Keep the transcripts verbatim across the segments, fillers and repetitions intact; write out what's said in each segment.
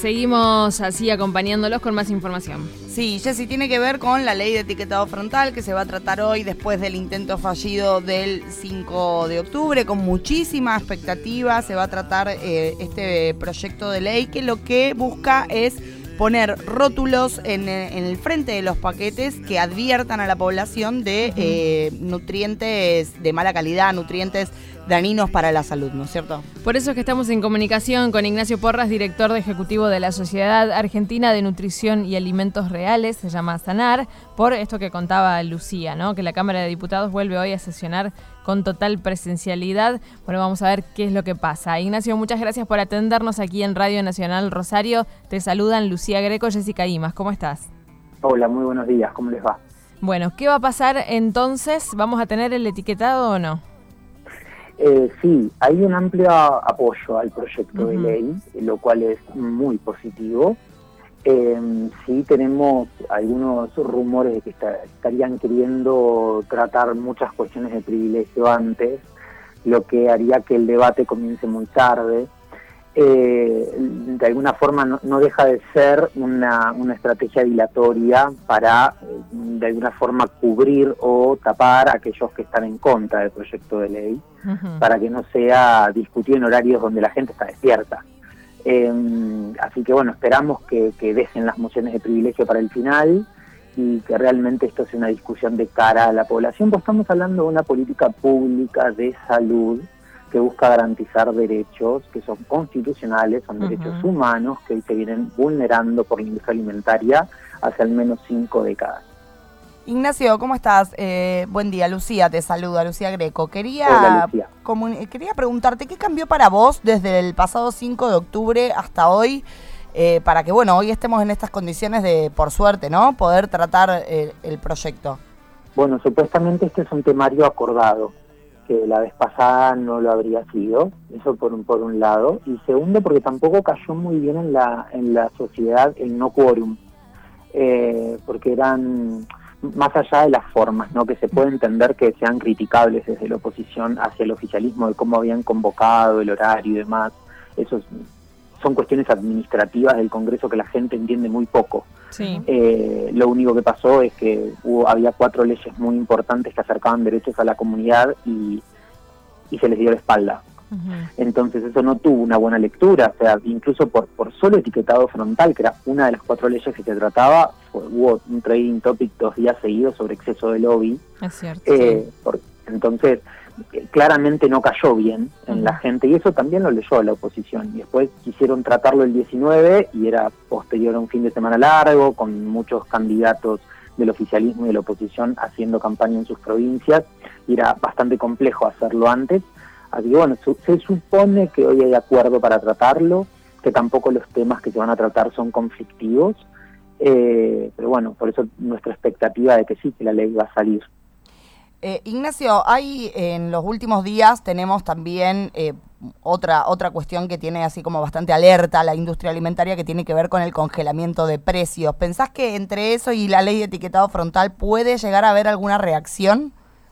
Seguimos así acompañándolos con más información. Sí, Jessy, tiene que ver con la ley de etiquetado frontal que se va a tratar hoy después del intento fallido del cinco de octubre, con muchísima expectativa. Se va a tratar eh, este proyecto de ley que lo que busca es poner rótulos en, en el frente de los paquetes que adviertan a la población de uh-huh. eh, nutrientes de mala calidad, nutrientes dañinos para la salud, ¿no es cierto? Por eso es que estamos en comunicación con Ignacio Porras, director de ejecutivo de la Sociedad Argentina de Nutrición y Alimentos Reales, se llama SANAR, por esto que contaba Lucía, ¿no? Que la Cámara de Diputados vuelve hoy a sesionar con total presencialidad. Bueno, vamos a ver qué es lo que pasa. Ignacio, muchas gracias por atendernos aquí en Radio Nacional Rosario. Te saludan Lucía Greco, Jessica Imas. ¿Cómo estás? Hola, muy buenos días. ¿Cómo les va? Bueno, ¿qué va a pasar entonces? ¿Vamos a tener el etiquetado o no? Eh, sí, hay un amplio apoyo al proyecto uh-huh. de ley, lo cual es muy positivo. Eh, sí tenemos algunos rumores de que está, estarían queriendo tratar muchas cuestiones de privilegio antes, lo que haría que el debate comience muy tarde. Eh, de alguna forma no, no deja de ser una, una estrategia dilatoria para eh, de alguna forma cubrir o tapar a aquellos que están en contra del proyecto de ley, uh-huh. para que no sea discutido en horarios donde la gente está despierta. Eh, así que bueno, esperamos que, que dejen las mociones de privilegio para el final y que realmente esto sea una discusión de cara a la población, pues estamos hablando de una política pública de salud que busca garantizar derechos que son constitucionales, son uh-huh. derechos humanos que hoy se vienen vulnerando por la industria alimentaria hace al menos cinco décadas. Ignacio, ¿cómo estás? Eh, buen día, Lucía te saluda, Lucía Greco. Quería, Hola, Lucía. Comun- quería preguntarte, ¿qué cambió para vos desde el pasado cinco de octubre hasta hoy? Eh, para que, bueno, hoy estemos en estas condiciones de, por suerte, ¿no?, poder tratar eh, el proyecto. Bueno, supuestamente este es un temario acordado, que la vez pasada no lo habría sido, eso por un, por un lado, y segundo porque tampoco cayó muy bien en la, en la sociedad el no quórum, eh, porque eran, más allá de las formas, ¿no?, que se puede entender que sean criticables desde la oposición hacia el oficialismo, de cómo habían convocado el horario y demás, esos son cuestiones administrativas del Congreso que la gente entiende muy poco. Sí. Eh, lo único que pasó es que hubo, había cuatro leyes muy importantes que acercaban derechos a la comunidad y, y se les dio la espalda. Uh-huh. Entonces eso no tuvo una buena lectura, o sea, incluso por, por solo etiquetado frontal, que era una de las cuatro leyes que se trataba, fue, hubo un trading topic dos días seguidos sobre exceso de lobby. Es cierto. Eh, sí. por, entonces, claramente no cayó bien en uh-huh. la gente, y eso también lo leyó la oposición, y después quisieron tratarlo el diecinueve y era posterior a un fin de semana largo con muchos candidatos del oficialismo y de la oposición haciendo campaña en sus provincias, y era bastante complejo hacerlo antes, así que bueno, su, se supone que hoy hay acuerdo para tratarlo, que tampoco los temas que se van a tratar son conflictivos, eh, pero bueno, por eso nuestra expectativa de que sí, que la ley va a salir. Eh, Ignacio, hay en los últimos días tenemos también eh, otra otra cuestión que tiene así como bastante alerta a la industria alimentaria, que tiene que ver con el congelamiento de precios. ¿Pensás que entre eso y la ley de etiquetado frontal puede llegar a haber alguna reacción?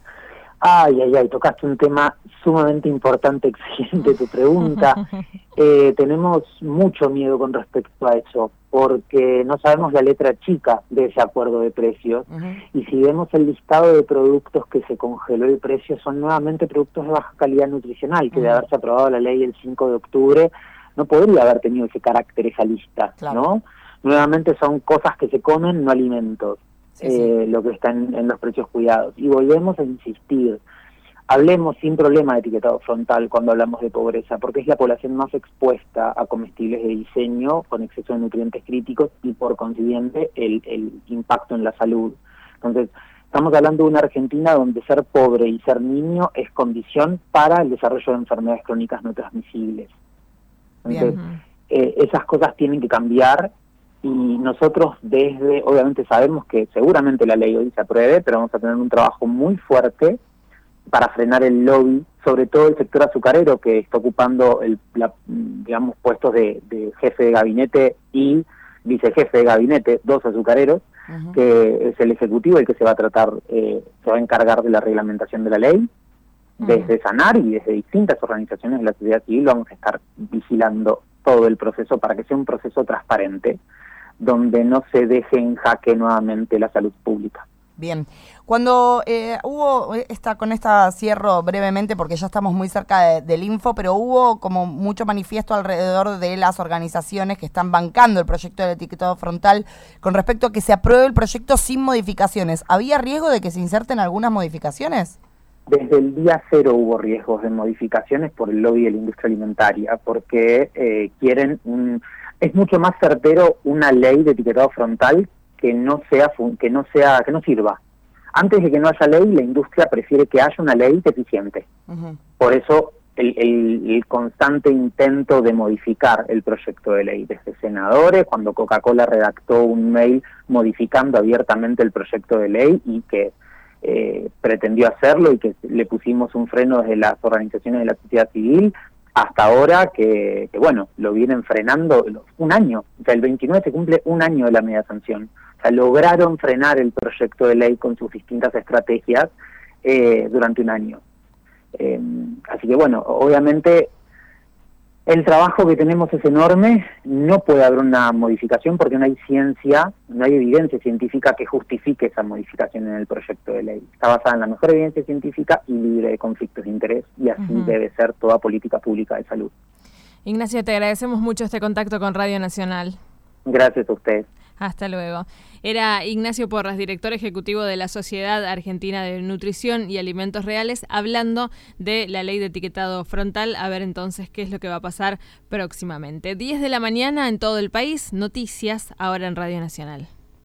Ay, ay, ay, tocaste un tema sumamente importante, exigente tu pregunta. Eh, tenemos mucho miedo con respecto a eso, porque no sabemos la letra chica de ese acuerdo de precios, uh-huh. y si vemos el listado de productos que se congeló el precio, son nuevamente productos de baja calidad nutricional, que uh-huh. de haberse aprobado la ley el cinco de octubre, no podría haber tenido ese carácter, esa lista, claro. ¿no? Nuevamente son cosas que se comen, no alimentos. Sí, eh, sí. Lo que está en, en los precios cuidados. Y volvemos a insistir, hablemos sin problema de etiquetado frontal cuando hablamos de pobreza, porque es la población más expuesta a comestibles de diseño con exceso de nutrientes críticos y por consiguiente el, el impacto en la salud. Entonces, estamos hablando de una Argentina donde ser pobre y ser niño es condición para el desarrollo de enfermedades crónicas no transmisibles. Entonces, eh, esas cosas tienen que cambiar. Y nosotros desde, obviamente sabemos que seguramente la ley hoy se apruebe, pero vamos a tener un trabajo muy fuerte para frenar el lobby, sobre todo el sector azucarero, que está ocupando, el, la, digamos, puestos de, de jefe de gabinete y vicejefe de gabinete, dos azucareros, uh-huh. que es el ejecutivo el que se va a tratar, eh, se va a encargar de la reglamentación de la ley, uh-huh. desde SANAR y desde distintas organizaciones de la sociedad civil vamos a estar vigilando todo el proceso para que sea un proceso transparente, donde no se deje en jaque nuevamente la salud pública. Bien, cuando eh, hubo, esta, con esta cierro brevemente porque ya estamos muy cerca de, del info, pero hubo como mucho manifiesto alrededor de las organizaciones que están bancando el proyecto del etiquetado frontal con respecto a que se apruebe el proyecto sin modificaciones. ¿Había riesgo de que se inserten algunas modificaciones? Desde el día cero hubo riesgos de modificaciones por el lobby de la industria alimentaria, porque eh, quieren un, es mucho más certero una ley de etiquetado frontal que no sea que no sea que no sirva. Antes de que no haya ley, la industria prefiere que haya una ley deficiente. Uh-huh. Por eso el, el, el constante intento de modificar el proyecto de ley desde senadores, cuando Coca-Cola redactó un mail modificando abiertamente el proyecto de ley y que eh, pretendió hacerlo y que le pusimos un freno desde las organizaciones de la sociedad civil, hasta ahora que, que bueno, lo vienen frenando un año. O sea, el veintinueve se cumple un año de la media sanción. O sea, lograron frenar el proyecto de ley con sus distintas estrategias eh, durante un año. Eh, así que bueno, obviamente el trabajo que tenemos es enorme, no puede haber una modificación porque no hay ciencia, no hay evidencia científica que justifique esa modificación en el proyecto de ley. Está basada en la mejor evidencia científica y libre de conflictos de interés, y así uh-huh. debe ser toda política pública de salud. Ignacio, te agradecemos mucho este contacto con Radio Nacional. Gracias a ustedes. Hasta luego. Era Ignacio Porras, director ejecutivo de la Sociedad Argentina de Nutrición y Alimentos Reales, hablando de la ley de etiquetado frontal. A ver entonces qué es lo que va a pasar próximamente. diez de la mañana en todo el país, noticias ahora en Radio Nacional.